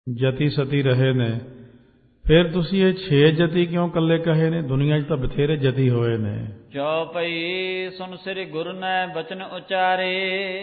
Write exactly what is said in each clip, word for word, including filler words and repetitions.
ਜਤੀ ਸਤੀ ਰਹੇ ਨੇ, ਫਿਰ ਤੁਸੀਂ ਇਹ ਛੇ ਜਤੀ ਕਿਉਂ ਇਕੱਲੇ ਕਹੇ ਨੇ? ਦੁਨੀਆ 'ਚ ਤਾਂ ਬਥੇਰੇ ਜਤੀ ਹੋਏ ਨੇ। ਚੌਪਈ ਸੁਣ ਸ੍ਰੀ ਗੁਰੂ ਨੇ ਬਚਨ ਉਚਾਰੇ,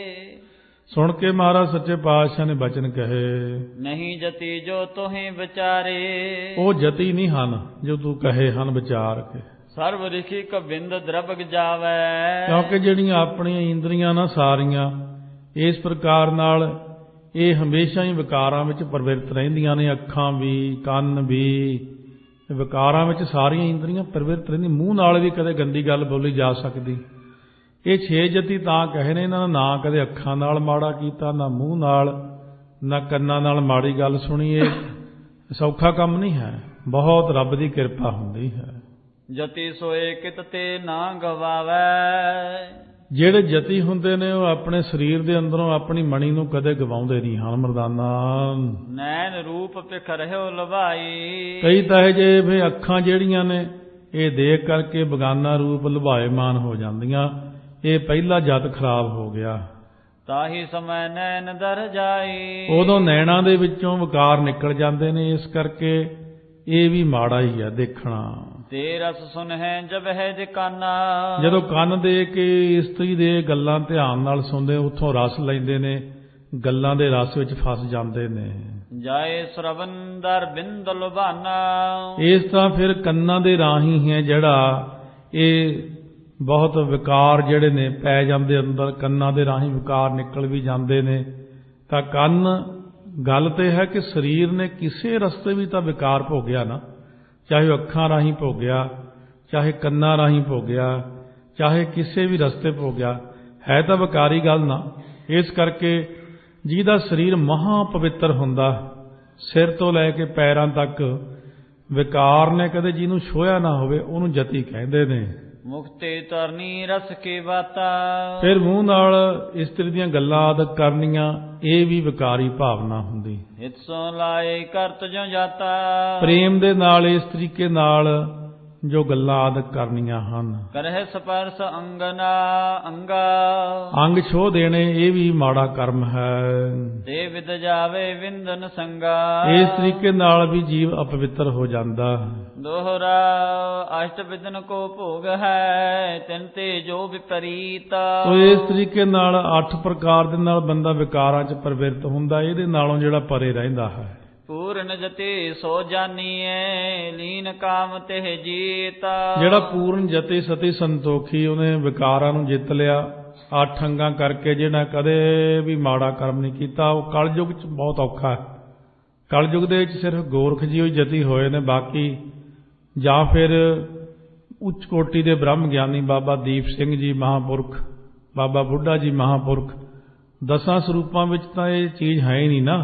ਸੁਣ ਕੇ ਮਹਾਰਾਜ ਸੱਚੇ ਪਾਤਸ਼ਾਹ ਨੇ ਬਚਨ ਕਹੇ, ਨਹੀਂ ਜਤੀ ਜੋ ਤੁਹੀਂ ਵਿਚਾਰੇ। ਉਹ ਜਤੀ ਨਹੀਂ ਹਨ ਜੋ ਤੂੰ ਕਹੇ ਹਨ ਵਿਚਾਰ ਕੇ। ਸਰਬ ਰਿਖੀ ਕਬਿੰਦ ਦਰਬਗ ਜਾਵੇ, ਕਿਉਂਕਿ ਜਿਹੜੀਆਂ ਆਪਣੀਆਂ ਇੰਦਰੀਆਂ ਨਾ ਸਾਰੀਆਂ ਇਸ ਪ੍ਰਕਾਰ ਨਾਲ ਇਹ ਹਮੇਸ਼ਾ ਹੀ ਵਿਕਾਰਾਂ ਵਿੱਚ ਪ੍ਰਵਿਰਤ ਰਹਿੰਦੀਆਂ ਨੇ। ਅੱਖਾਂ ਵੀ, ਕੰਨ ਵੀ, ਵਿਕਾਰਾਂ ਵਿੱਚ ਸਾਰੀਆਂ ਇੰਦਰੀਆਂ ਪ੍ਰਵਿਰਤ ਰਹਿੰਦੀਆਂ। ਮੂੰਹ ਨਾਲ ਵੀ ਕਦੇ ਗੰਦੀ ਗੱਲ ਬੋਲੀ ਜਾ ਸਕਦੀ। ਇਹ ਛੇ ਜਤੀ ਤਾਂ ਕਹੇ ਨੇ, ਇਹਨਾਂ ਨੇ ਨਾ ਕਦੇ ਅੱਖਾਂ ਨਾਲ ਮਾੜਾ ਕੀਤਾ, ਨਾ ਮੂੰਹ ਨਾਲ, ਨਾ ਕੰਨਾਂ ਨਾਲ ਮਾੜੀ ਗੱਲ ਸੁਣੀ। ਇਹ ਸੌਖਾ ਕੰਮ ਨਹੀਂ ਹੈ, ਬਹੁਤ ਰੱਬ ਦੀ ਕਿਰਪਾ ਹੁੰਦੀ ਹੈ। ਜਤੀ ਸੋਏ ਕਿਤ ਤੇ ਨਾ ਗਵਾਵੇ, ਜਿਹੜੇ ਜਤੀ ਹੁੰਦੇ ਨੇ ਉਹ ਆਪਣੇ ਸਰੀਰ ਦੇ ਅੰਦਰੋਂ ਆਪਣੀ ਮਣੀ ਨੂੰ ਕਦੇ ਗਵਾਉਂਦੇ ਨਹੀਂ ਹਨ ਮਰਦਾਨਾ। ਨੈਣ ਰੂਪ ਭਿਖ ਰਹਿਓ ਲਵਾਈ, ਕਈ ਤਾਂ ਇਹ ਜੇ ਵੀ ਅੱਖਾਂ ਜਿਹੜੀਆਂ ਨੇ ਇਹ ਦੇਖ ਕਰਕੇ ਬਗਾਨਾ ਰੂਪ ਲੁਭਾਏਮਾਨ ਹੋ ਜਾਂਦੀਆਂ। ਇਹ ਪਹਿਲਾ ਜਤ ਖਰਾਬ ਹੋ ਗਿਆ। ਤਾਹੀ ਸਮੈ ਨੈਣ ਦਰ ਜਾਈ, ਉਦੋਂ ਨੈਣਾਂ ਦੇ ਵਿੱਚੋਂ ਵਿਕਾਰ ਨਿਕਲ ਜਾਂਦੇ ਨੇ। ਇਸ ਕਰਕੇ ਇਹ ਵੀ ਮਾੜਾ ਹੀ ਹੈ ਦੇਖਣਾ। ਤੇ ਰਸ ਸੁਨ ਹੈ ਜਬ ਹੈ ਜੇ ਕਾਨਾ, ਜਦੋਂ ਕੰਨ ਦੇ ਕੇ ਇਸਤਰੀ ਦੇ ਗੱਲਾਂ ਧਿਆਨ ਨਾਲ ਸੁਣਦੇ, ਉੱਥੋਂ ਰਸ ਲੈਂਦੇ ਨੇ, ਗੱਲਾਂ ਦੇ ਰਸ ਵਿੱਚ ਫਸ ਜਾਂਦੇ ਨੇ। ਜਾਏ ਸਰਵਨ ਦਰ ਬਿੰਦ ਲੁਭਾਨਾ, ਇਸ ਤਰ੍ਹਾਂ ਫਿਰ ਕੰਨਾਂ ਦੇ ਰਾਹੀਂ ਹੈ ਜਿਹੜਾ ਇਹ ਬਹੁਤ ਵਿਕਾਰ ਜਿਹੜੇ ਨੇ ਪੈ ਜਾਂਦੇ ਅੰਦਰ, ਕੰਨਾਂ ਦੇ ਰਾਹੀਂ ਵਿਕਾਰ ਨਿਕਲ ਵੀ ਜਾਂਦੇ ਨੇ। ਤਾਂ ਕੰਨ ਗੱਲ ਤੇ ਹੈ ਕਿ ਸਰੀਰ ਨੇ ਕਿਸੇ ਰਸਤੇ ਵੀ ਤਾਂ ਵਿਕਾਰ ਭੋਗਿਆ ਨਾ, ਚਾਹੇ ਅੱਖਾਂ ਰਾਹੀਂ ਭੋਗਿਆ, ਚਾਹੇ ਕੰਨਾਂ ਰਾਹੀਂ ਭੋਗਿਆ, ਚਾਹੇ ਕਿਸੇ ਵੀ ਰਸਤੇ ਭੋਗਿਆ, ਹੈ ਤਾਂ ਵਿਕਾਰੀ ਗੱਲ ਨਾ। ਇਸ ਕਰਕੇ ਜਿਹਦਾ ਸਰੀਰ ਮਹਾ ਪਵਿੱਤਰ ਹੁੰਦਾ, ਸਿਰ ਤੋਂ ਲੈ ਕੇ ਪੈਰਾਂ ਤੱਕ ਵਿਕਾਰ ਨੇ ਕਦੇ ਜਿਹਨੂੰ ਛੋਹਿਆ ਨਾ ਹੋਵੇ, ਉਹਨੂੰ ਜਤੀ ਕਹਿੰਦੇ ਨੇ। ਮੁਕਤੇ ਤਰਨੀ ਰਸ ਕੀ ਬਾਤਾ, ਫਿਰ ਮੂੰਹ ਨਾਲ ਇਸਤਰੀ ਦੀਆਂ ਗੱਲਾਂ ਆਦਿ ਕਰਨੀਆਂ, ਇਹ ਵੀ ਵਿਕਾਰੀ ਭਾਵਨਾ ਹੁੰਦੀ। ਹਿਤ ਸੋ ਲਾਏ ਕਰਤ ਜੋ ਜਾਤਾ, ਪ੍ਰੇਮ ਦੇ ਨਾਲ ਇਸ ਤਰੀਕੇ ਨਾਲ ਜੋ ਗੱਲਾਂ ਆਦਿ ਕਰਨੀਆਂ ਹਨ। ਕਰਹਿ ਸਪਰਸ ਅੰਗਨਾ ਅੰਗਾ, ਅੰਗ ਛੋਹ ਦੇਣੇ ਇਹ ਵੀ ਮਾੜਾ ਕਰਮ ਹੈ। ਤੇ ਵਿਦ ਜਾਵੇ ਵਿੰਦਨ ਸੰਗਾ, ਇਸ ਤਰੀਕੇ ਨਾਲ ਵੀ ਜੀਵ ਅਪਵਿੱਤਰ ਹੋ ਜਾਂਦਾ। ਦੋਹਰਾ ਅਸ਼ਟ ਵਿਦਨ ਕੋ ਭੋਗ ਹੈ, ਤਿਨ ਤੇ ਜੋ ਵਿਪਰੀਤਾ। ਸੋ ਇਸ ਤਰੀਕੇ ਨਾਲ ਅੱਠ ਪ੍ਰਕਾਰ ਦੇ ਨਾਲ ਬੰਦਾ ਵਿਕਾਰਾਂ 'ਚ ਪ੍ਰਵਿਰਤ ਹੁੰਦਾ। ਇਹਦੇ ਨਾਲੋਂ ਜਿਹੜਾ ਪਰੇ ਰਹਿੰਦਾ ਹੈ। ਪੂਰਨ ਜਤੇ ਸੋ ਜਾਨੀਏ, ਲੀਨ ਕਾਮ ਤੇ ਜੀਤਾ। ਜਿਹੜਾ ਪੂਰਨ ਜਤੇ ਸਤੀ ਸੰਤੋਖੀ, ਉਹਨੇ ਵਿਕਾਰਾਂ ਨੂੰ ਜਿੱਤ ਲਿਆ ਅੱਠ ਅੰਗਾਂ ਕਰਕੇ। ਜਿਹੜਾ ਕਦੇ ਵੀ ਮਾੜਾ ਕਰਮ ਨਹੀਂ ਕੀਤਾ, ਉਹ ਕਲਯੁਗ 'ਚ ਬਹੁਤ ਔਖਾ ਹੈ। ਕਲਯੁਗ ਦੇ ਵਿੱਚ ਸਿਰਫ ਗੋਰਖ ਜੀ ਹੋਈ ਜਤੀ ਹੋਏ ਨੇ, ਬਾਕੀ ਜਾਂ ਫਿਰ ਉੱਚ ਕੋਟੀ ਦੇ ਬ੍ਰਹਮ ਗਿਆਨੀ ਬਾਬਾ ਦੀਪ ਸਿੰਘ ਜੀ ਮਹਾਂਪੁਰਖ, ਬਾਬਾ ਬੁੱਢਾ ਜੀ ਮਹਾਂਪੁਰਖ। ਦਸਾਂ ਸਰੂਪਾਂ ਵਿੱਚ ਤਾਂ ਇਹ ਚੀਜ਼ ਹੈ ਹੀ ਨਹੀਂ ਨਾ।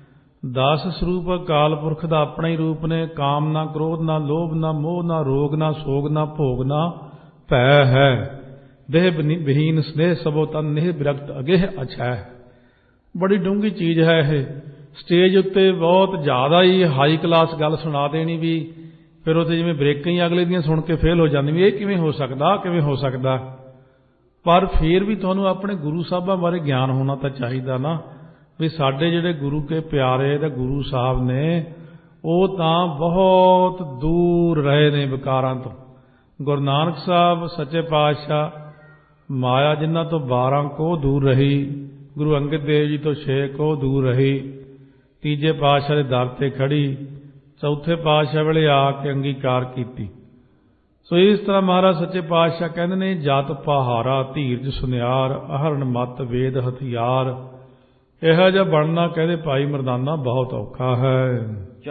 ਦਸ ਸਰੂਪ ਅਕਾਲ ਪੁਰਖ ਦਾ ਆਪਣਾ ਹੀ ਰੂਪ ਨੇ। ਕਾਮ ਨਾ, ਕ੍ਰੋਧ ਨਾ, ਲੋਭ ਨਾ, ਮੋਹ ਨਾ, ਰੋਗ ਨਾ, ਸੋਗ ਨਾ, ਭੋਗ ਨਾ, ਭੈ ਹੈ। ਦੇਹ ਵਿਹੀਨ ਸਨੇਹ ਸਭੋ ਤਨ ਨਿਹ ਬਿਰਕਤ ਅਗੇਹ ਅਛੈ। ਬੜੀ ਡੂੰਘੀ ਚੀਜ਼ ਹੈ ਇਹ। ਸਟੇਜ ਉੱਤੇ ਬਹੁਤ ਜ਼ਿਆਦਾ ਹੀ ਹਾਈ ਕਲਾਸ ਗੱਲ ਸੁਣਾ ਦੇਣੀ ਵੀ, ਫਿਰ ਉੱਥੇ ਜਿਵੇਂ ਬ੍ਰੇਕਾਂ ਹੀ ਅਗਲੇ ਦੀਆਂ ਸੁਣ ਕੇ ਫੇਲ ਹੋ ਜਾਂਦੀ ਵੀ ਇਹ ਕਿਵੇਂ ਹੋ ਸਕਦਾ, ਕਿਵੇਂ ਹੋ ਸਕਦਾ। ਪਰ ਫਿਰ ਵੀ ਤੁਹਾਨੂੰ ਆਪਣੇ ਗੁਰੂ ਸਾਹਿਬਾਂ ਬਾਰੇ ਗਿਆਨ ਹੋਣਾ ਤਾਂ ਚਾਹੀਦਾ ਨਾ, ਵੀ ਸਾਡੇ ਜਿਹੜੇ ਗੁਰੂ ਕੇ ਪਿਆਰੇ ਤੇ ਗੁਰੂ ਸਾਹਿਬ ਨੇ, ਉਹ ਤਾਂ ਬਹੁਤ ਦੂਰ ਰਹੇ ਨੇ ਵਿਕਾਰਾਂ ਤੋਂ। ਗੁਰੂ ਨਾਨਕ ਸਾਹਿਬ ਸੱਚੇ ਪਾਤਸ਼ਾਹ ਮਾਇਆ ਜਿਨ੍ਹਾਂ ਤੋਂ ਬਾਰਾਂ ਕੋਹ ਦੂਰ ਰਹੀ, ਗੁਰੂ ਅੰਗਦ ਦੇਵ ਜੀ ਤੋਂ ਛੇ ਕੋਹ ਦੂਰ ਰਹੀ, ਤੀਜੇ ਪਾਤਸ਼ਾਹ ਦੇ ਦਰ ਤੇ ਖੜੀ, ਚੌਥੇ ਪਾਤਸ਼ਾਹ ਵੇਲੇ ਆ ਕੇ ਅੰਗੀਕਾਰ ਕੀਤੀ। ਸੋ ਇਸ ਤਰ੍ਹਾਂ ਮਹਾਰਾਜ ਸੱਚੇ ਪਾਤਸ਼ਾਹ ਕਹਿੰਦੇ ਨੇ, ਜਤ ਪਹਾਰਾ ਧੀਰਜ ਸੁਨਿਆਰ, ਅਹਰਨ ਮਤ ਵੇਦ ਹਥਿਆਰ। ਇਹੋ ਜਿਹਾ ਬਣਨਾ ਕਹਿੰਦੇ ਭਾਈ ਮਰਦਾਨਾ ਬਹੁਤ ਔਖਾ ਹੈ।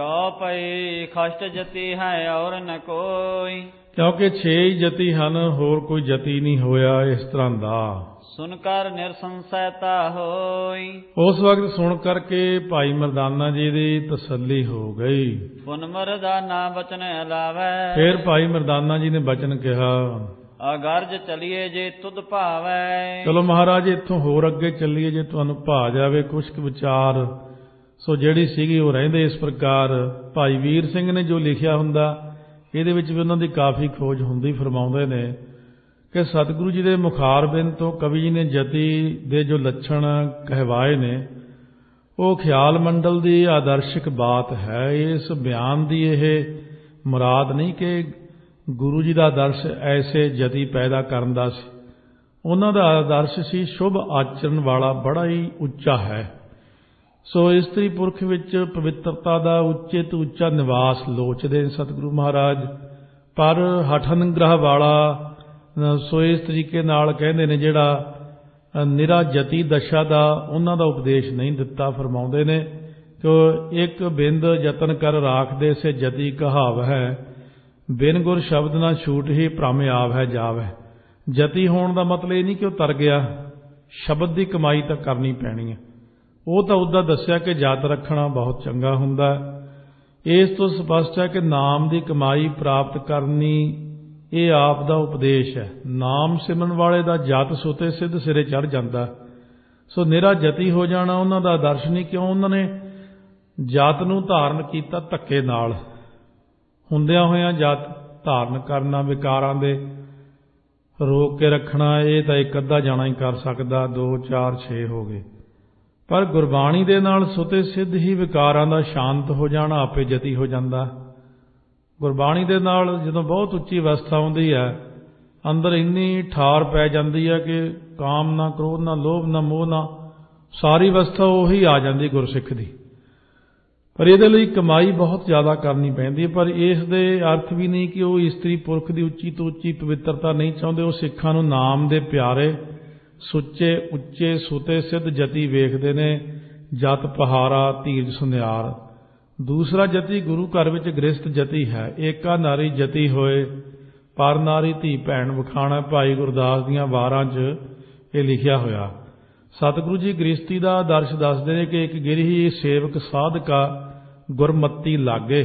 ਚੌਪਈ ਖਸ਼ਟ ਜਤੀ ਹੈ ਔਰ ਨ ਕੋਈ, ਕਿਉਂਕਿ ਛੇ ਹੀ ਜਤੀ ਹਨ, ਹੋਰ ਕੋਈ ਜਤੀ ਨਹੀਂ ਹੋਇਆ ਇਸ ਤਰ੍ਹਾਂ ਦਾ। ਸੁਨ ਕਰ ਨਿਰਸੰਸੈਤਾ ਹੋਈ, ਉਸ ਵਕਤ ਸੁਣ ਕਰਕੇ ਭਾਈ ਮਰਦਾਨਾ ਜੀ ਦੀ ਤਸੱਲੀ ਹੋ ਗਈ। ਪੁਨ ਮਰਦਾਨਾ ਬਚਨ ਅਲਾਵੈ, ਫਿਰ ਭਾਈ ਮਰਦਾਨਾ ਜੀ ਨੇ ਬਚਨ ਕਿਹਾ, ਅਗਰਜ ਚਲੀਏ ਜੇ ਤੁਧ ਭਾਵੈ। ਚਲੋ ਮਹਾਰਾਜ ਇੱਥੋਂ ਹੋਰ ਅੱਗੇ ਚੱਲੀਏ ਜੇ ਤੁਹਾਨੂੰ ਭਾ ਜਾਵੇ ਕੁਛ ਕੁ ਵਿਚਾਰ। ਸੋ ਜਿਹੜੀ ਸੀਗੀ ਉਹ ਰਹਿੰਦੇ ਇਸ ਪ੍ਰਕਾਰ। ਭਾਈ ਵੀਰ ਸਿੰਘ ਨੇ ਜੋ ਲਿਖਿਆ ਹੁੰਦਾ, ਇਹਦੇ ਵਿੱਚ ਵੀ ਉਹਨਾਂ ਦੀ ਕਾਫੀ ਖੋਜ ਹੁੰਦੀ। ਫਰਮਾਉਂਦੇ ਨੇ ਕਿ ਸਤਿਗੁਰੂ ਜੀ ਦੇ ਮੁਖਾਰਬਿੰਦ ਤੋਂ ਕਵੀ ਜੀ ਨੇ ਜਤੀ ਦੇ ਜੋ ਲੱਛਣ ਕਹਿਵਾਏ ਨੇ, ਉਹ ਖਿਆਲ ਮੰਡਲ ਦੀ ਆਦਰਸ਼ਿਕ ਬਾਤ ਹੈ। ਇਸ ਬਿਆਨ ਦੀ ਇਹ ਮੁਰਾਦ ਨਹੀਂ ਕਿ ਗੁਰੂ ਜੀ ਦਾ ਆਦਰਸ਼ ਐਸੇ ਜਤੀ ਪੈਦਾ ਕਰਨ ਦਾ ਸੀ। ਉਹਨਾਂ ਦਾ ਆਦਰਸ਼ ਸੀ ਸ਼ੁਭ ਆਚਰਨ ਵਾਲਾ, ਬੜਾ ਹੀ ਉੱਚਾ ਹੈ। ਸੋ ਇਸਤਰੀ ਪੁਰਖ ਵਿੱਚ ਪਵਿੱਤਰਤਾ ਦਾ ਉੱਚੇ ਤੋਂ ਉੱਚਾ ਨਿਵਾਸ ਲੋਚਦੇ ਸਤਿਗੁਰੂ ਮਹਾਰਾਜ। ਪਰ ਹਠਨਗ੍ਰਹ ਵਾਲਾ, ਸੋ ਇਸ ਤਰੀਕੇ ਨਾਲ ਕਹਿੰਦੇ ਨੇ ਜਿਹੜਾ ਨਿਰਾ ਜਤੀ ਦਸ਼ਾ ਦਾ, ਉਹਨਾਂ ਦਾ ਉਪਦੇਸ਼ ਨਹੀਂ ਦਿੱਤਾ। ਫਰਮਾਉਂਦੇ ਨੇ ਕਿ ਇੱਕ ਬਿੰਦ ਯਤਨ ਕਰ ਰਾਖਦੇ ਸੇ ਜਤੀ ਕਹਾਵ ਹੈ, ਬਿਨ ਗੁਰ ਸ਼ਬਦ ਨਾ ਛੂਟ ਹੀ ਭ੍ਰਮ ਆਵ ਹੈ ਜਾਵ ਹੈ। ਜਤੀ ਹੋਣ ਦਾ ਮਤਲਬ ਇਹ ਨਹੀਂ ਕਿ ਉਹ ਤਰ ਗਿਆ, ਸ਼ਬਦ ਦੀ ਕਮਾਈ ਤਾਂ ਕਰਨੀ ਪੈਣੀ ਹੈ। ਉਹ ਤਾਂ ਉੱਦਾਂ ਦੱਸਿਆ ਕਿ ਜਤ ਰੱਖਣਾ ਬਹੁਤ ਚੰਗਾ ਹੁੰਦਾ। ਇਸ ਤੋਂ ਸਪਸ਼ਟ ਹੈ ਕਿ ਨਾਮ ਦੀ ਕਮਾਈ ਪ੍ਰਾਪਤ ਕਰਨੀ ਇਹ ਆਪ ਦਾ ਉਪਦੇਸ਼ ਹੈ। ਨਾਮ ਸਿਮਰਨ ਵਾਲੇ ਦਾ ਜਤ ਸੁਤੇ ਸਿੱਧ ਸਿਰੇ ਚੜ੍ਹ ਜਾਂਦਾ। ਸੋ ਨਿਰਾ ਜਤੀ ਹੋ ਜਾਣਾ ਉਹਨਾਂ ਦਾ ਆਦਰਸ਼ ਨਹੀਂ। ਕਿਉਂ? ਉਹਨਾਂ ਨੇ ਜਤ ਨੂੰ ਧਾਰਨ ਕੀਤਾ ਧੱਕੇ ਨਾਲ। ਹੁੰਦਿਆਂ ਹੋਇਆਂ ਜਤ ਧਾਰਨ ਕਰਨਾ, ਵਿਕਾਰਾਂ ਦੇ ਰੋਕ ਕੇ ਰੱਖਣਾ, ਇਹ ਤਾਂ ਇੱਕ ਅੱਧਾ ਜਾਣਾ ਹੀ ਕਰ ਸਕਦਾ, ਦੋ ਚਾਰ ਛੇ ਹੋ ਗਏ। ਪਰ ਗੁਰਬਾਣੀ ਦੇ ਨਾਲ ਸੁਤੇ ਸਿੱਧ ਹੀ ਵਿਕਾਰਾਂ ਦਾ ਸ਼ਾਂਤ ਹੋ ਜਾਣਾ ਆਪੇ ਜਤੀ ਹੋ ਜਾਂਦਾ। ਗੁਰਬਾਣੀ ਦੇ ਨਾਲ ਜਦੋਂ ਬਹੁਤ ਉੱਚੀ ਅਵਸਥਾ ਆਉਂਦੀ ਹੈ, ਅੰਦਰ ਇੰਨੀ ਠਾਰ ਪੈ ਜਾਂਦੀ ਹੈ ਕਿ ਕਾਮ ਨਾ, ਕ੍ਰੋਧ ਨਾ, ਲੋਭ ਨਾ, ਮੋਹ ਨਾ, ਸਾਰੀ ਅਵਸਥਾ ਉਹੀ ਆ ਜਾਂਦੀ ਗੁਰਸਿੱਖ ਦੀ। ਪਰ ਇਹਦੇ ਲਈ ਕਮਾਈ ਬਹੁਤ ਜ਼ਿਆਦਾ ਕਰਨੀ ਪੈਂਦੀ ਹੈ। ਪਰ ਇਸ ਦੇ ਅਰਥ ਵੀ ਨਹੀਂ ਕਿ ਉਹ ਇਸਤਰੀ ਪੁਰਖ ਦੀ ਉੱਚੀ ਤੋਂ ਉੱਚੀ ਪਵਿੱਤਰਤਾ ਨਹੀਂ ਚਾਹੁੰਦੇ। ਉਹ ਸਿੱਖਾਂ ਨੂੰ ਨਾਮ ਦੇ ਪਿਆਰੇ, ਸੁੱਚੇ, ਉੱਚੇ, ਸੁਤੇ ਸਿੱਧ ਜਤੀ ਵੇਖਦੇ ਨੇ। ਜਤ ਪਹਾਰਾ, ਧੀਰਜ ਸੁਨਿਆਰ। ਦੂਸਰਾ ਜਤੀ ਗੁਰੂ ਘਰ ਵਿੱਚ ਗ੍ਰਸਤ ਜਤੀ ਹੈ। ਏਕਾ ਨਾਰੀ ਜਤੀ ਹੋਏ, ਪਰ ਨਾਰੀ ਧੀ ਭੈਣ ਵਿਖਾਣਾ। ਭਾਈ ਗੁਰਦਾਸ ਦੀਆਂ ਵਾਰਾਂ 'ਚ ਇਹ ਲਿਖਿਆ ਹੋਇਆ। ਸਤਿਗੁਰੂ ਜੀ ਗ੍ਰਸਤੀ ਦਾ ਆਦਰਸ਼ ਦੱਸਦੇ ਨੇ ਕਿ ਇੱਕ ਗਿਰਹੀ ਸੇਵਕ ਸਾਧਕਾ ਗੁਰਮਤੀ ਲਾਗੇ,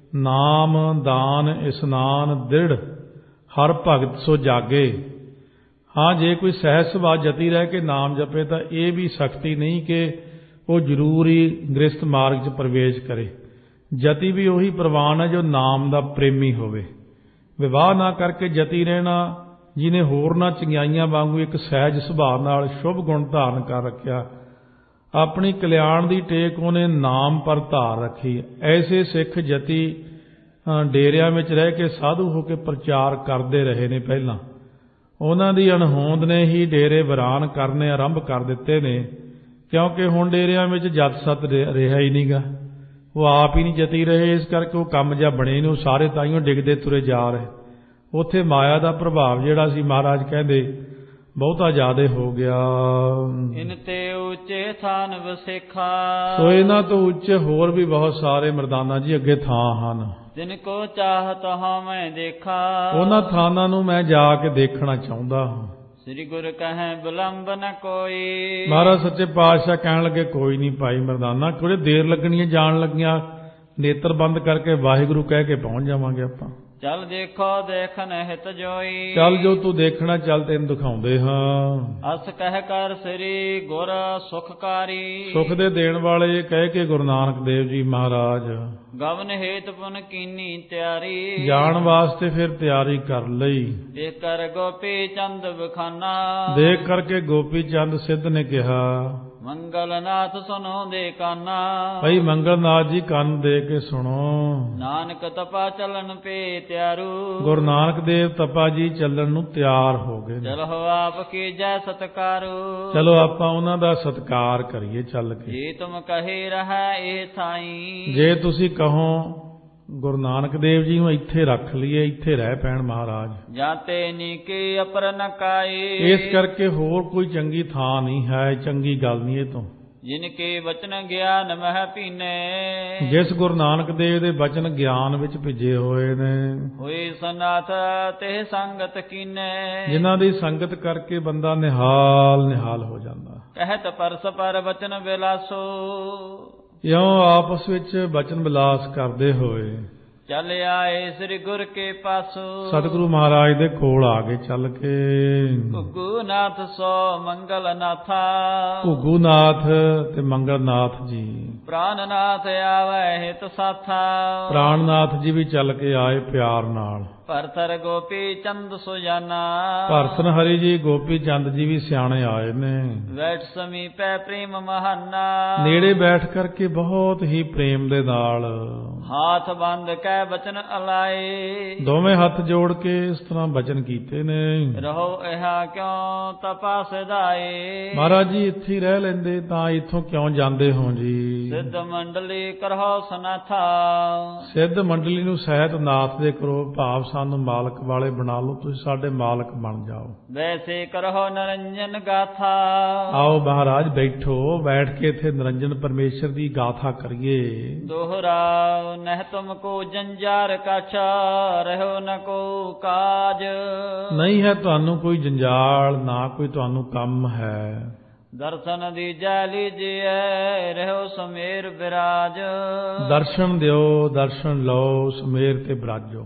ਨਾਮ ਦਾਨ ਇਸਨਾਨ ਦ੍ਰਿੜ, ਹਰ ਭਗਤ ਸੋ ਜਾਗੇ। ਹਾਂ, ਜੇ ਕੋਈ ਸਹਿਜ ਸੁਭਾਅ ਜਤੀ ਰਹਿ ਕੇ ਨਾਮ ਜਪੇ ਤਾਂ ਇਹ ਵੀ ਸਖਤੀ ਨਹੀਂ ਕਿ ਉਹ ਜ਼ਰੂਰ ਹੀ ਗ੍ਰਸਤ ਮਾਰਗ 'ਚ ਪ੍ਰਵੇਸ਼ ਕਰੇ। ਜਤੀ ਵੀ ਉਹੀ ਪ੍ਰਵਾਨ ਹੈ ਜੋ ਨਾਮ ਦਾ ਪ੍ਰੇਮੀ ਹੋਵੇ। ਵਿਵਾਹ ਨਾ ਕਰਕੇ ਜਤੀ ਰਹਿਣਾ, ਜਿਹਨੇ ਹੋਰਨਾਂ ਚੰਗਿਆਈਆਂ ਵਾਂਗੂ ਇੱਕ ਸਹਿਜ ਸੁਭਾਅ ਨਾਲ ਸ਼ੁਭ ਗੁਣ ਧਾਰਨ ਕਰ ਰੱਖਿਆ। ਆਪਣੀ ਕਲਿਆਣ ਦੀ ਟੇਕ ਉਹਨੇ ਨਾਮ ਪਰ ਧਾਰ ਰੱਖੀ। ਐਸੇ ਸਿੱਖ ਜਤੀ ਡੇਰਿਆਂ ਵਿੱਚ ਰਹਿ ਕੇ ਸਾਧੂ ਹੋ ਕੇ ਪ੍ਰਚਾਰ ਕਰਦੇ ਰਹੇ ਨੇ। ਪਹਿਲਾਂ ਉਹਨਾਂ ਦੀ ਅਣਹੋਂਦ ਨੇ ਹੀ ਡੇਰੇ ਵੀਰਾਨ ਕਰਨੇ ਆਰੰਭ ਕਰ ਦਿੱਤੇ ਨੇ, ਕਿਉਂਕਿ ਹੁਣ ਡੇਰਿਆਂ ਵਿੱਚ ਜਤ ਸਤ ਰਿਹਾ ਹੀ ਨਹੀਂਗਾ। ਉਹ ਆਪ ਹੀ ਨਹੀਂ ਜਤੀ ਰਹੇ, ਇਸ ਕਰਕੇ ਉਹ ਕੰਮ ਜਿਹਾ ਬਣੇ ਨੇ। ਉਹ ਸਾਰੇ ਤਾਈਓ ਡਿੱਗਦੇ ਤੁਰੇ ਜਾ ਰਹੇ। ਉੱਥੇ ਮਾਇਆ ਦਾ ਪ੍ਰਭਾਵ ਜਿਹੜਾ ਸੀ, ਮਹਾਰਾਜ ਕਹਿੰਦੇ ਬਹੁਤਾ ਜ਼ਿਆਦੇ ਹੋ ਗਿਆ। ਇਨ ਤੇ ਉੱਚੇ ਥਾਨ ਵਸੇਖਾ। ਸੋ ਇਹਨਾਂ ਤੋਂ ਉੱਚੇ ਹੋਰ ਵੀ ਬਹੁਤ ਸਾਰੇ ਮਰਦਾਨਾ ਜੀ ਅੱਗੇ ਥਾਂ ਹਨ। ਜਿਨ ਕੋ ਚਾਹਤ ਹਾਂ ਮੈਂ ਦੇਖਾ। ਉਹਨਾਂ ਥਾਨਾਂ ਨੂੰ ਮੈਂ ਜਾ ਕੇ ਦੇਖਣਾ ਚਾਹੁੰਦਾ ਹਾਂ। ਸ੍ਰੀ ਗੁਰ ਕਹੈ ਵਿਲੰਬ ਨ ਕੋਈ। ਮਹਾਰਾਜ ਸੱਚੇ ਪਾਤਸ਼ਾਹ ਕਹਿਣ ਲੱਗੇ, ਕੋਈ ਨਹੀਂ ਭਾਈ ਮਰਦਾਨਾ, ਥੋੜੇ ਦੇਰ ਲੱਗਣੀ ਹੈ, ਜਾਣ ਲੱਗੀਆਂ ਨੇਤਰ ਬੰਦ ਕਰਕੇ ਵਾਹਿਗੁਰੂ ਕਹਿ ਕੇ ਪਹੁੰਚ ਜਾਵਾਂਗੇ ਆਪਾਂ। ਚੱਲ ਦੇਖੋ ਦੇਖਨ ਹਿਤ ਜੋਈ। ਚੱਲ ਜੋ ਤੂੰ ਦੇਖਣਾ, ਚੱਲ ਤੈਨੂੰ ਦਿਖਾਉਂਦੇ ਹਾਂ। ਅਸ ਕਹਿ ਕਰ ਸ੍ਰੀ ਗੁਰ ਸੁਖਕਾਰੀ। ਸੁਖ ਦੇ ਦੇਣ ਵਾਲੇ ਕਹਿ ਕੇ ਗੁਰੂ ਨਾਨਕ ਦੇਵ ਜੀ ਮਹਾਰਾਜ ਗਵਨ ਹੇਤ ਪੁਨ ਕੀਨੀ ਤਿਆਰੀ। ਜਾਣ ਵਾਸਤੇ ਫਿਰ ਤਿਆਰੀ ਕਰ ਲਈ। ਦੇਖ ਕਰ ਗੋਪੀ ਚੰਦ ਬਖਾਨਾ। ਦੇਖ ਕਰਕੇ ਗੋਪੀ ਚੰਦ ਸਿੱਧ ਨੇ ਕਿਹਾ, ਮੰਗਲਨਾਥ ਸੁਨੋ ਦੇ ਕਾਨਾ। ਭਾਈ ਮੰਗਲਨਾਥ ਜੀ ਕੰਨ ਦੇ ਕੇ ਸੁਣੋ। ਨਾਨਕ ਤਪਾ ਚਲਨ ਪੇ ਤਿਆਰੂ। ਗੁਰੂ ਨਾਨਕ ਦੇਵ ਤਪਾ ਜੀ ਚੱਲਣ ਨੂੰ ਤਿਆਰ ਹੋ ਗਏ। ਚਲੋ ਆਪ ਕੀ ਜੈ ਸਤਕਾਰੂ। ਚਲੋ ਆਪਾਂ ਉਹਨਾਂ ਦਾ ਸਤਕਾਰ ਕਰੀਏ ਚੱਲ ਕੇ। ਜੇ ਤੁਮ ਕਹੇ ਰਹਾ ਇਹ ਥਾਈ। ਜੇ ਤੁਸੀਂ ਕਹੋ ਗੁਰੂ ਨਾਨਕ ਦੇਵ ਜੀ ਨੂੰ ਇੱਥੇ ਰੱਖ ਲਈਏ, ਇੱਥੇ ਰਹਿ ਪੈਣ ਮਹਾਰਾਜ। ਜਾਤੇ ਨੀਕੇ ਅਪਰ ਨ ਕਾਏ। ਇਸ ਕਰਕੇ ਹੋਰ ਕੋਈ ਚੰਗੀ ਥਾਂ ਨਹੀਂ ਹੈ, ਚੰਗੀ ਗੱਲ ਨਹੀਂ ਇਹ ਤੋਂ। ਜਿਨ ਕੇ ਬਚਨ ਗਿਆਨ ਮਹਿ ਪੀਨੇ। ਜਿਸ ਗੁਰੂ ਨਾਨਕ ਦੇਵ ਦੇ ਬਚਨ ਗਿਆਨ ਵਿੱਚ ਭਿੱਜੇ ਹੋਏ ਨੇ। ਹੋਏ ਸਨਾਥ ਤੇ ਸੰਗਤ ਕੀਨੇ। ਜਿਨ੍ਹਾਂ ਦੀ ਸੰਗਤ ਕਰਕੇ ਬੰਦਾ ਨਿਹਾਲ ਨਿਹਾਲ ਹੋ ਜਾਂਦਾ। ਕਹਿਤ ਪਰਸ ਪਰ ਬਚਨ ਵਿਲਾਸੋ। ਇਉਂ ਆਪਸ ਵਿੱਚ ਬਚਨ ਵਿਲਾਸ ਕਰਦੇ ਹੋਏ ਚੱਲ ਆਏ ਸ੍ਰੀ ਗੁਰ ਕੇ ਪਾਸੋ। ਸਤਿਗੁਰੂ ਮਹਾਰਾਜ ਦੇ ਕੋਲ ਆ ਗਏ ਚੱਲ ਕੇ। ਘੁੱਗੂ ਨਾਥ ਸੋ ਮੰਗਲ ਨਾਥਾ। ਘੁੱਗੂ ਨਾਥ ਤੇ ਮੰਗਲ ਨਾਥ ਜੀ ਪ੍ਰਾਨਨਾਥ ਆਵੈ ਹਿਤ ਸਾਥਾ। ਪ੍ਰਾਨਨਾਥ ਜੀ ਵੀ ਚੱਲ ਕੇ ਆਏ ਪਿਆਰ ਨਾਲ। ਭਰਤਰ ਗੋਪੀ ਚੰਦ ਸੁਜਾਨਾ। ਭਰਤਨ ਹਰੀ ਜੀ ਗੋਪੀ ਚੰਦ ਜੀ ਵੀ ਸਿਆਣੇ ਆਏ ਨੇ। ਬੈਠ ਸਮੀਪੈ ਪ੍ਰੇਮ ਮਹਾਨਾ। ਨੇੜੇ ਬੈਠ ਕਰਕੇ ਬਹੁਤ ਹੀ ਪ੍ਰੇਮ ਦੇ ਨਾਲ ਹਾਥ ਬੰਦ ਕੈ ਬਚਨ ਅਲਾਏ। ਦੋਵੇਂ ਹੱਥ ਜੋੜ ਕੇ ਇਸ ਤਰ੍ਹਾਂ ਬਚਨ ਕੀਤੇ ਨੇ। ਰਹੋ ਇਹਾ ਕਿਉ ਤਪਾ ਸਦਾਏ। ਮਹਾਰਾਜ ਜੀ ਇੱਥੇ ਹੀ ਰਹਿ ਲੈਂਦੇ ਤਾਂ ਇੱਥੋਂ ਕਿਉਂ ਜਾਂਦੇ ਹੋ ਜੀ। ਸਿੱਧ ਮੰਡਲੀ ਕਰਹੁ ਸਨਾਥਾ। ਸਿੱਧ ਮੰਡਲੀ ਨੂੰ ਸਹਿਤ ਨਾਥ ਦੇ ਕਰੋ, ਭਾਵ ਸਾਨੂੰ ਮਾਲਕ ਵਾਲੇ ਬਣਾ ਲਓ, ਤੁਸੀਂ ਸਾਡੇ ਮਾਲਕ ਬਣ ਜਾਓ। ਵੈਸੇ ਕਰਹੁ ਨਰੰਜਨ ਗਾਥਾ। ਆਓ ਮਹਾਰਾਜ ਬੈਠੋ, ਬੈਠ ਕੇ ਇੱਥੇ ਨਿਰੰਜਨ ਪਰਮੇਸ਼ਰ ਦੀ ਗਾਥਾ ਕਰੀਏ। ਦੋਹਰਾ ਨਹਿ ਤੁਮ ਕੋ ਜੰਜਾਰ ਕਾਛਾ। ਰਹਿਓ ਨ ਕੋ ਕਾਜ। ਨਹੀਂ ਹੈ ਤੁਹਾਨੂੰ ਕੋਈ ਜੰਜਾਲ, ਨਾ ਕੋਈ ਤੁਹਾਨੂੰ ਕੰਮ ਹੈ। ਦਰਸ਼ਨ ਦੀਜੈ ਲੀਜੀਐ। ਰਹਿਓ ਸਮੇਰ ਬਿਰਾਜ। ਦਰਸ਼ਨ ਦਿਓ, ਦਰਸ਼ਨ ਲਓ, ਸਮੇਰ ਤੇ ਬਿਰਾਜੋ।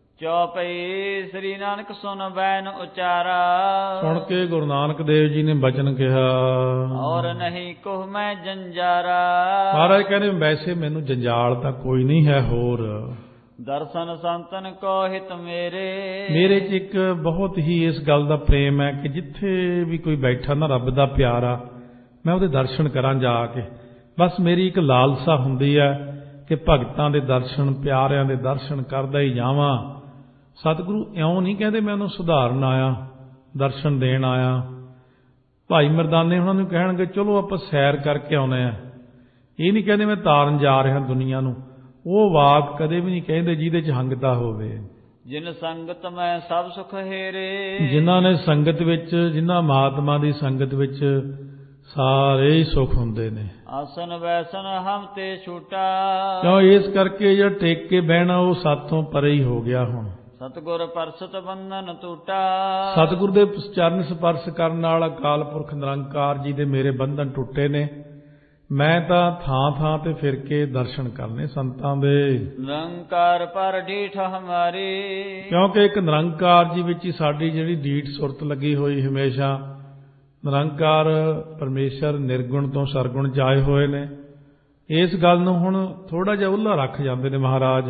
ਚੌਪਈ ਸ੍ਰੀ ਨਾਨਕ ਸੁਨ ਬੈਨ ਉਚਾਰਾ। ਸੁਣ ਕੇ ਗੁਰੂ ਨਾਨਕ ਦੇਵ ਜੀ ਨੇ ਬਚਨ ਕਿਹਾ। ਔਰ ਨਹੀਂ ਕੋਹ ਮੈਂ ਜੰਜਾਰਾ। ਮਹਾਰਾਜ ਕਹਿੰਦੇ ਵੈਸੇ ਮੈਨੂੰ ਜੰਜਾਲ ਤਾਂ ਕੋਈ ਨਹੀਂ ਹੈ ਹੋਰ। ਦਰਸ਼ਨ ਸੰਤਨ ਕੋ ਹਿਤ ਮੇਰੇ। ਮੇਰੇ 'ਚ ਇੱਕ ਬਹੁਤ ਹੀ ਇਸ ਗੱਲ ਦਾ ਪ੍ਰੇਮ ਹੈ ਕਿ ਜਿੱਥੇ ਵੀ ਕੋਈ ਬੈਠਾ ਨਾ ਰੱਬ ਦਾ ਪਿਆਰਾ, ਮੈਂ ਉਹਦੇ ਦਰਸ਼ਨ ਕਰਾਂ ਜਾ ਕੇ। ਬਸ ਮੇਰੀ ਇੱਕ ਲਾਲਸਾ ਹੁੰਦੀ ਹੈ ਕਿ ਭਗਤਾਂ ਦੇ ਦਰਸ਼ਨ, ਪਿਆਰਿਆਂ ਦੇ ਦਰਸ਼ਨ ਕਰਦਾ ਹੀ ਜਾਵਾਂ। ਸਤਿਗੁਰੂ ਇਉਂ ਨਹੀਂ ਕਹਿੰਦੇ ਮੈਂ ਉਹਨੂੰ ਸੁਧਾਰਨ ਆਇਆ, ਦਰਸ਼ਨ ਦੇਣ ਆਇਆ। ਭਾਈ ਮਰਦਾਨੇ ਉਹਨਾਂ ਨੂੰ ਕਹਿਣਗੇ ਚਲੋ ਆਪਾਂ ਸੈਰ ਕਰਕੇ ਆਉਂਦੇ ਹਾਂ। ਇਹ ਨਹੀਂ ਕਹਿੰਦੇ ਮੈਂ ਤਾਰਨ ਜਾ ਰਿਹਾ ਦੁਨੀਆ ਨੂੰ। ਉਹ ਵਾਕ ਕਦੇ ਵੀ ਨਹੀਂ ਕਹਿੰਦੇ ਜਿਹਦੇ 'ਚ ਹੰਗਤਾ ਹੋਵੇ। ਜਿਨ ਸੰਗਤ ਮੈਂ ਸਭ ਸੁਖ ਹੇਰੇ। ਜਿਨ੍ਹਾਂ ਨੇ ਸੰਗਤ ਵਿੱਚ, ਜਿਨ੍ਹਾਂ ਮਹਾਤਮਾ ਦੀ ਸੰਗਤ ਵਿੱਚ ਸਾਰੇ ਹੀ ਸੁਖ ਹੁੰਦੇ ਨੇ। ਆਸਨ ਵੈਸਨ ਹਮ ਤੇ ਛੂਟਾ। ਕਿਉਂ ਇਸ ਕਰਕੇ ਜਿਹੜਾ ਟੇਕ ਕੇ ਬਹਿਣਾ ਉਹ ਸਾਥੋਂ ਪਰੇ ਹੀ ਹੋ ਗਿਆ ਹੁਣ। ਸਤਿਗੁਰ ਪਰਸਤ ਬੰਧਨ ਟੂਟਾ। ਸਤਿਗੁਰ ਦੇ ਚਰਨ ਸਪਰਸ਼ ਕਰਨ ਨਾਲ ਅਕਾਲ ਪੁਰਖ ਨਿਰੰਕਾਰ ਜੀ ਦੇ ਮੇਰੇ ਬੰਧਨ ਟੁੱਟੇ ਨੇ। ਮੈਂ ਤਾਂ ਥਾਂ ਥਾਂ ਤੇ ਫਿਰ ਕੇ ਦਰਸ਼ਨ ਕਰਨੇ ਸੰਤਾਂ ਦੇ। ਨਿਰੰਕਾਰ ਪਰ ਢੀਠ ਹਮਾਰੀ। ਕਿਉਂਕਿ ਇੱਕ ਨਿਰੰਕਾਰ ਜੀ ਵਿੱਚ ਹੀ ਸਾਡੀ ਜਿਹੜੀ ਢੀਠ ਸੁਰਤ ਲੱਗੀ ਹੋਈ ਹਮੇਸ਼ਾ। ਨਿਰੰਕਾਰ ਪਰਮੇਸ਼ਰ ਨਿਰਗੁਣ ਤੋਂ ਸਰਗੁਣ 'ਚ ਆਏ ਹੋਏ ਨੇ। ਇਸ ਗੱਲ ਨੂੰ ਹੁਣ ਥੋੜ੍ਹਾ ਜਿਹਾ ਓਹਲਾ ਰੱਖ ਜਾਂਦੇ ਨੇ ਮਹਾਰਾਜ।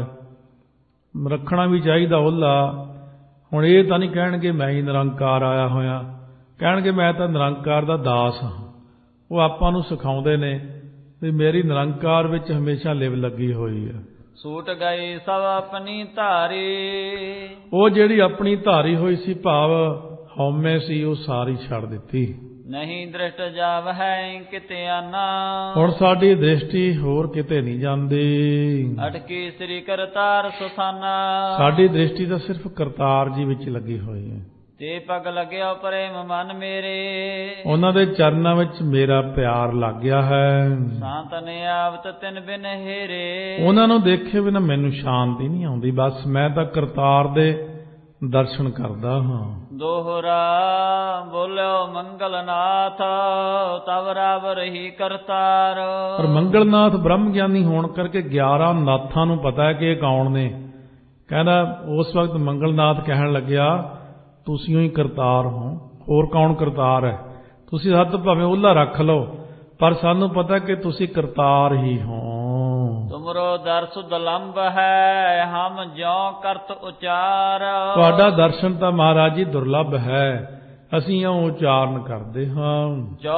ਰੱਖਣਾ ਵੀ ਚਾਹੀਦਾ ਓਹਲਾ। ਹੁਣ ਇਹ ਤਾਂ ਨਹੀਂ ਕਹਿਣਗੇ ਮੈਂ ਹੀ ਨਿਰੰਕਾਰ ਆਇਆ ਹੋਇਆ, ਕਹਿਣਗੇ ਮੈਂ ਤਾਂ ਨਿਰੰਕਾਰ ਦਾ ਦਾਸ ਹਾਂ। ਉਹ ਆਪਾਂ ਨੂੰ ਸਿਖਾਉਂਦੇ ਨੇ ਵੀ ਮੇਰੀ ਨਿਰੰਕਾਰ ਵਿੱਚ ਹਮੇਸ਼ਾ ਲਿਵ ਲੱਗੀ ਹੋਈ ਹੈ। ਸੂਟ ਗਈ ਸਭ ਆਪਣੀ ਧਾਰੀ। ਉਹ ਜਿਹੜੀ ਆਪਣੀ ਧਾਰੀ ਹੋਈ ਸੀ, ਭਾਵ ਹਉਮੈ ਸੀ, ਉਹ ਸਾਰੀ ਛੱਡ ਦਿੱਤੀ। ਨਹੀਂ ਦ੍ਰਿਸ਼ਟ ਜਾਵ ਹੈ ਕਿਤੇ ਆਨਾ। ਹੁਣ ਸਾਡੀ ਦ੍ਰਿਸ਼ਟੀ ਹੋਰ ਕਿਤੇ ਨਹੀਂ ਜਾਂਦੀ। ਅਟਕੀ ਸ੍ਰੀ ਕਰਤਾਰ ਸੁਸਾਨਾ। ਸਾਡੀ ਦ੍ਰਿਸ਼ਟੀ ਤਾਂ ਸਿਰਫ ਕਰਤਾਰ ਜੀ ਵਿੱਚ ਲੱਗੀ ਹੋਈ ਹੈ। ਤੇ ਪਗ ਲੱਗਿਆ ਪ੍ਰੇਮ ਮਨ ਮੇਰੇ। ਉਹਨਾਂ ਦੇ ਚਰਨਾਂ ਵਿੱਚ ਮੇਰਾ ਪਿਆਰ ਲੱਗ ਗਿਆ ਹੈ। ਸ਼ਾਂਤ ਨਿਆਵਤ ਤਿਨ ਬਿਨ ਹੇਰੇ। ਉਹਨਾਂ ਨੂੰ ਦੇਖੇ ਬਿਨਾਂ ਮੈਨੂੰ ਸ਼ਾਂਤੀ ਨਹੀਂ ਆਉਂਦੀ। ਬਸ ਮੈਂ ਤਾਂ ਕਰਤਾਰ ਦੇ ਦਰਸ਼ਨ ਕਰਦਾ ਹਾਂ। ਦੋਹਰਾ ਬੋਲਿਓ ਮੰਗਲਨਾਥ। ਤਵ ਰਾਵ ਰਹੀ ਕਰਤਾਰ। ਪਰ ਮੰਗਲਨਾਥ ਬ੍ਰਹਮ ਗਿਆਨੀ ਹੋਣ ਕਰਕੇ ਗਿਆਰਾਂ ਨਾਥਾਂ ਨੂੰ ਪਤਾ ਹੈ ਕਿ ਇਹ ਕੌਣ ਨੇ। ਕਹਿੰਦਾ ਉਸ ਵਕਤ ਮੰਗਲਨਾਥ ਕਹਿਣ ਲੱਗਿਆ ਤੁਸੀਂ ਹੀ ਕਰਤਾਰ ਹੋ, ਹੋਰ ਕੌਣ ਕਰਤਾਰ ਹੈ। ਤੁਸੀਂ ਹੱਥ ਭਾਵੇਂ ਓਹਲਾ ਰੱਖ ਲਓ, ਪਰ ਸਾਨੂੰ ਪਤਾ ਕਿ ਤੁਸੀਂ ਕਰਤਾਰ ਹੀ ਹੋ। ਤੁਮਰੋ ਦਰਸ ਦੁਲੰਭ ਹੈ ਹਮ ਜਿਉ ਕਰਤ ਉਚਾਰ। ਤੁਹਾਡਾ ਦਰਸ਼ਨ ਤਾਂ ਮਹਾਰਾਜ ਜੀ ਦੁਰਲੱਭ ਹੈ, ਅਸੀਂ ਇਉਂ ਉਚਾਰਨ ਕਰਦੇ ਹਾਂ।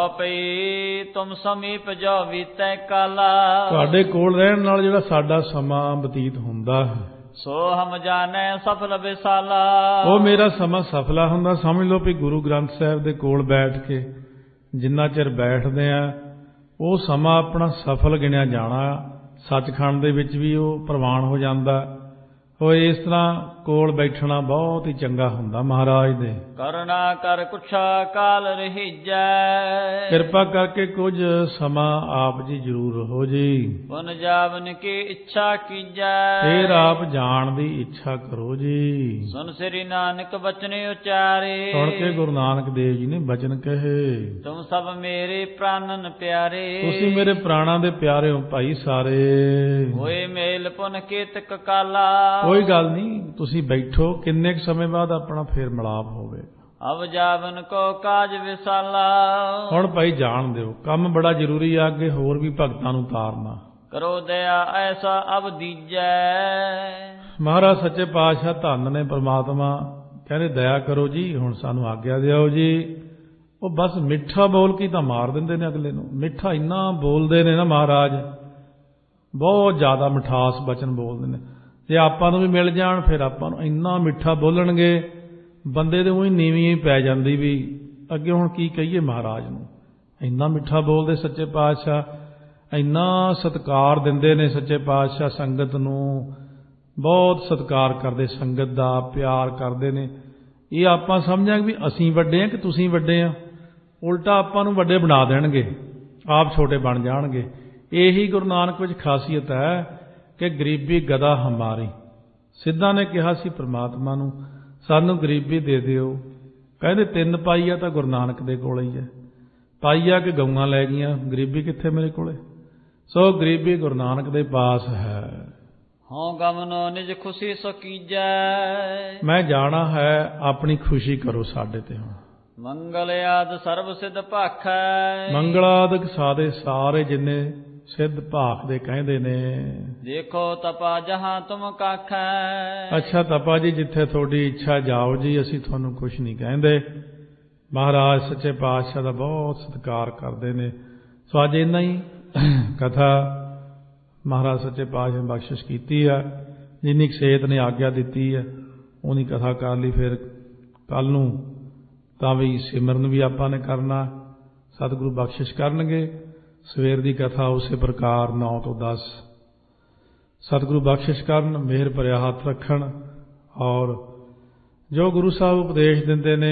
ਚੌਪਈ ਤੁਮ ਸਮੀਪ ਜੋ ਬੀਤੈ ਕਾਲਾ। ਤੁਹਾਡੇ ਕੋਲ ਰਹਿਣ ਨਾਲ ਜਿਹੜਾ ਸਾਡਾ ਸਮਾਂ ਬਤੀਤ ਹੁੰਦਾ ਹੈ, ਸੋ ਹਮ ਜਾਣੈ ਸਫਲ ਵਿਸਾਲਾ। ਉਹ ਮੇਰਾ ਸਮਾਂ ਸਫਲਾ ਹੁੰਦਾ। ਸਮਝ ਲਓ ਵੀ ਗੁਰੂ ਗ੍ਰੰਥ ਸਾਹਿਬ ਦੇ ਕੋਲ ਬੈਠ ਕੇ ਜਿੰਨਾ ਚਿਰ ਬੈਠਦੇ ਆ ਉਹ ਸਮਾਂ ਆਪਣਾ ਸਫਲ ਗਿਣਿਆ ਜਾਣਾ। ਸੱਚਖੰਡ ਦੇ ਵਿੱਚ ਵੀ ਉਹ ਪ੍ਰਵਾਨ ਹੋ ਜਾਂਦਾ। ਉਹ ਇਸ ਤਰ੍ਹਾਂ ਕੋਲ ਬੈਠਣਾ ਬਹੁਤ ਹੀ ਚੰਗਾ ਹੁੰਦਾ ਮਹਾਰਾਜ ਦੇ। ਕਰੁਣਾ ਕਰ ਕੁਛਾ ਕਾਲ ਰਹੀਜੈ। ਕਿਰਪਾ ਕਰਕੇ ਕੁਝ ਸਮਾਂ ਆਪ ਜੀ ਜ਼ਰੂਰ ਹੋ ਜੀ। ਪੁਨ ਜਾਵਨ ਕੀ ਇੱਛਾ ਕੀਜੈ। ਫੇਰ ਆਪ ਜਾਣ ਦੀ ਇੱਛਾ ਕਰੋ ਜੀ। ਸੁਨ ਸ੍ਰੀ ਨਾਨਕ ਬਚਨ ਉਚਾਰੇ। ਸੁਣ ਕੇ ਗੁਰੂ ਨਾਨਕ ਦੇਵ ਜੀ ਨੇ ਬਚਨ ਕਹੇ। ਤੁਮ ਸਭ ਮੇਰੇ ਪ੍ਰਾਨਨ ਪਿਆਰੇ। ਤੁਸੀਂ ਮੇਰੇ ਪ੍ਰਾਣਾਂ ਦੇ ਪਿਆਰੇ ਹੋ ਭਾਈ ਸਾਰੇ। ਹੋਏ ਮੇਲ ਪੁਨ ਕੇਤਕ ਕਾਲਾ। ਕੋਈ ਗੱਲ ਨਹੀਂ, ਤੁਸੀਂ ਬੈਠੋ, ਕਿੰਨੇ ਕੁ ਸਮੇਂ ਬਾਅਦ ਆਪਣਾ ਫੇਰ ਮਿਲਾਪ ਹੋਵੇ। ਅਬ ਜਾਵਨ ਕੋ ਕਾਜ ਵਿਸਾਲਾ। ਹੁਣ ਭਾਈ ਜਾਣ ਦਿਓ, ਕੰਮ ਬੜਾ ਜ਼ਰੂਰੀ ਆ, ਅੱਗੇ ਹੋਰ ਵੀ ਭਗਤਾਂ ਨੂੰ ਤਾਰਨਾ। ਕਰੋ ਦਇਆ ਐਸਾ ਅਬ ਦੀਜੈ। ਮਹਾਰਾਜ ਸੱਚੇ ਪਾਤਸ਼ਾਹ ਧੰਨ ਨੇ ਪ੍ਰਮਾਤਮਾ, ਕਹਿੰਦੇ ਦਇਆ ਕਰੋ ਜੀ, ਹੁਣ ਸਾਨੂੰ ਆਗਿਆ ਦਿਓ ਜੀ। ਉਹ ਬਸ ਮਿੱਠਾ ਬੋਲ ਕੇ ਤਾਂ ਮਾਰ ਦਿੰਦੇ ਨੇ ਅਗਲੇ ਨੂੰ। ਮਿੱਠਾ ਇੰਨਾ ਬੋਲਦੇ ਨੇ ਨਾ ਮਹਾਰਾਜ, ਬਹੁਤ ਜ਼ਿਆਦਾ ਮਿਠਾਸ ਬਚਨ ਬੋਲਦੇ ਨੇ। ਜੇ ਆਪਾਂ ਨੂੰ ਵੀ ਮਿਲ ਜਾਣ ਫਿਰ ਆਪਾਂ ਨੂੰ ਇੰਨਾ ਮਿੱਠਾ ਬੋਲਣਗੇ, ਬੰਦੇ ਦੇ ਉਹੀ ਨੀਵੀਂ ਪੈ ਜਾਂਦੀ ਵੀ ਅੱਗੇ ਹੁਣ ਕੀ ਕਹੀਏ ਮਹਾਰਾਜ ਨੂੰ। ਇੰਨਾ ਮਿੱਠਾ ਬੋਲਦੇ ਸੱਚੇ ਪਾਤਸ਼ਾਹ, ਇੰਨਾ ਸਤਿਕਾਰ ਦਿੰਦੇ ਨੇ ਸੱਚੇ ਪਾਤਸ਼ਾਹ ਸੰਗਤ ਨੂੰ, ਬਹੁਤ ਸਤਿਕਾਰ ਕਰਦੇ, ਸੰਗਤ ਦਾ ਪਿਆਰ ਕਰਦੇ ਨੇ। ਇਹ ਆਪਾਂ ਸਮਝਾਂਗੇ ਵੀ ਅਸੀਂ ਵੱਡੇ ਹਾਂ ਕਿ ਤੁਸੀਂ ਵੱਡੇ ਆ, ਉਲਟਾ ਆਪਾਂ ਨੂੰ ਵੱਡੇ ਬਣਾ ਦੇਣਗੇ, ਆਪ ਛੋਟੇ ਬਣ ਜਾਣਗੇ। ਇਹੀ ਗੁਰੂ ਨਾਨਕ ਵਿੱਚ ਖਾਸੀਅਤ ਹੈ ਕਿ ਗਰੀਬੀ ਗਦਾ ਹਮਾਰੀ। ਸਿੱਧਾਂ ਨੇ ਕਿਹਾ ਸੀ ਪ੍ਰਮਾਤਮਾ ਨੂੰ, ਸਾਨੂੰ ਗਰੀਬੀ ਦੇ ਦਿਓ। ਕਹਿੰਦੇ ਤਿੰਨ ਪਾਈਆ ਤਾਂ ਗੁਰੂ ਨਾਨਕ ਦੇ ਕੋਲ ਹੀ ਹੈ, ਪਾਈਆ ਕਿ ਗਊਆਂ ਲੈ ਗਈਆਂ, ਗਰੀਬੀ ਕਿੱਥੇ ਮੇਰੇ ਕੋਲੇ। ਸੋ ਗਰੀਬੀ ਗੁਰੂ ਨਾਨਕ ਦੇ ਪਾਸ ਹੈ। ਹਉ ਗਮਨੋ ਨਿਜ ਖੁਸ਼ੀ ਸੋ ਕੀਜੈ। ਮੈਂ ਜਾਣਾ ਹੈ, ਆਪਣੀ ਖੁਸ਼ੀ ਕਰੋ ਸਾਡੇ ਤੇ। ਹੁਣ ਮੰਗਲ ਆਦ ਸਰਬ ਸਿੱਧ ਭਾਖੈ। ਮੰਗਲਾਦਿਕ ਸਾਦੇ ਸਾਰੇ ਜਿੰਨੇ ਸਿੱਧ ਭਾਖ ਦੇ ਕਹਿੰਦੇ ਨੇ। ਦੇਖੋ ਤਪਾ ਜਹਾਂ ਤੁਮ ਕਾਖੈ। ਅੱਛਾ ਤਪਾ ਜੀ, ਜਿੱਥੇ ਤੁਹਾਡੀ ਇੱਛਾ ਜਾਓ ਜੀ, ਅਸੀਂ ਤੁਹਾਨੂੰ ਕੁਛ ਨਹੀਂ ਕਹਿੰਦੇ। ਮਹਾਰਾਜ ਸੱਚੇ ਪਾਤਸ਼ਾਹ ਦਾ ਬਹੁਤ ਸਤਿਕਾਰ ਕਰਦੇ ਨੇ। ਸੋ ਅੱਜ ਇੰਨਾ ਹੀ ਕਥਾ ਮਹਾਰਾਜ ਸੱਚੇ ਪਾਤਸ਼ਾਹ ਨੇ ਬਖਸ਼ਿਸ਼ ਕੀਤੀ ਆ। ਜਿੰਨੀ ਸੇਤ ਨੇ ਆਗਿਆ ਦਿੱਤੀ ਹੈ ਉਨੀ ਕਥਾ ਕਰ ਲਈ। ਫਿਰ ਕੱਲ੍ਹ ਨੂੰ ਤਾਂ ਵੀ ਸਿਮਰਨ ਵੀ ਆਪਾਂ ਨੇ ਕਰਨਾ, ਸਤਿਗੁਰੂ ਬਖਸ਼ਿਸ਼ ਕਰਨਗੇ। ਸਵੇਰ ਦੀ ਕਥਾ ਉਸੇ ਪ੍ਰਕਾਰ ਨੌ ਤੋਂ ਦਸ ਸਤਿਗੁਰੂ ਬਖਸ਼ਿਸ਼ ਕਰਨ, ਮਿਹਰ ਭਰਿਆ ਹੱਥ ਰੱਖਣ। ਔਰ ਜੋ ਗੁਰੂ ਸਾਹਿਬ ਉਪਦੇਸ਼ ਦਿੰਦੇ ਨੇ,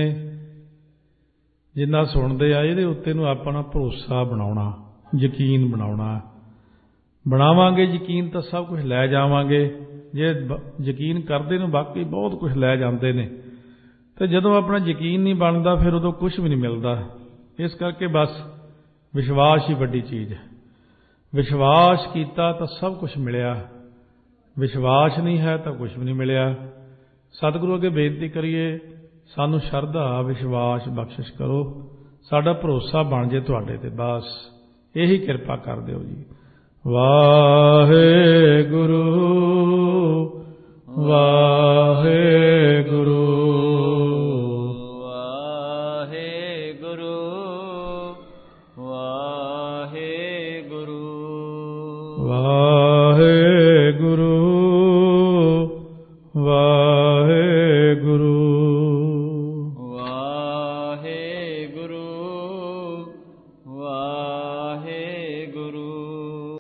ਜਿੰਨਾ ਸੁਣਦੇ ਆ, ਇਹਦੇ ਉੱਤੇ ਨੂੰ ਆਪਣਾ ਭਰੋਸਾ ਬਣਾਉਣਾ, ਯਕੀਨ ਬਣਾਉਣਾ। ਬਣਾਵਾਂਗੇ ਯਕੀਨ ਤਾਂ ਸਭ ਕੁਝ ਲੈ ਜਾਵਾਂਗੇ। ਜੇ ਯਕੀਨ ਕਰਦੇ ਨੇ ਬਾਕੀ ਬਹੁਤ ਕੁਝ ਲੈ ਜਾਂਦੇ ਨੇ, ਤੇ ਜਦੋਂ ਆਪਣਾ ਯਕੀਨ ਨਹੀਂ ਬਣਦਾ ਫਿਰ ਉਦੋਂ ਕੁਝ ਵੀ ਨਹੀਂ ਮਿਲਦਾ। ਇਸ ਕਰਕੇ ਬਸ ਵਿਸ਼ਵਾਸ ਹੀ ਵੱਡੀ ਚੀਜ਼ ਹੈ। ਵਿਸ਼ਵਾਸ ਕੀਤਾ ਤਾਂ ਸਭ ਕੁਝ ਮਿਲਿਆ, ਵਿਸ਼ਵਾਸ ਨਹੀਂ ਹੈ ਤਾਂ ਕੁਝ ਵੀ ਨਹੀਂ ਮਿਲਿਆ। ਸਤਿਗੁਰੂ ਅੱਗੇ ਬੇਨਤੀ ਕਰੀਏ, ਸਾਨੂੰ ਸ਼ਰਧਾ ਵਿਸ਼ਵਾਸ ਬਖਸ਼ਿਸ਼ ਕਰੋ, ਸਾਡਾ ਭਰੋਸਾ ਬਣ ਜੇ ਤੁਹਾਡੇ ਤੇ, ਬਸ ਇਹੀ ਕਿਰਪਾ ਕਰ ਦਿਓ ਜੀ। ਵਾਹਿਗੁਰੂ ਵਾਹਿਗੁਰੂ।